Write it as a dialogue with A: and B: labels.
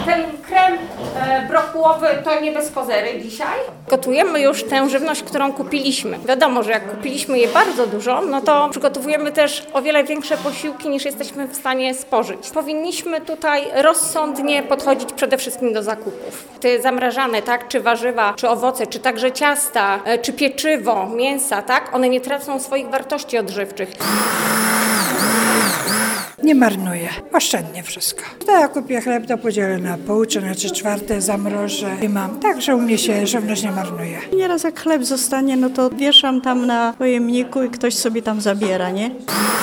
A: Ten krem brokułowy to nie bez kozery dzisiaj. Gotujemy już tę żywność, którą kupiliśmy. Wiadomo, że jak kupiliśmy jej bardzo dużo, no to przygotowujemy też o wiele większe posiłki niż jesteśmy w stanie spożyć. Powinniśmy tutaj rozsądnie podchodzić przede wszystkim do zakupów. Te zamrażane, tak, czy warzywa, czy owoce, czy także ciasta, czy pieczywo, mięsa, tak, one nie tracą swoich wartości odżywczych.
B: Nie marnuję, oszczędnie wszystko. To ja kupię chleb, to podzielę na pół, czy na 3/4, zamrożę i mam. Także u mnie się żywność nie marnuje.
C: Nieraz jak chleb zostanie, no to wieszam tam na pojemniku i ktoś sobie tam zabiera, nie?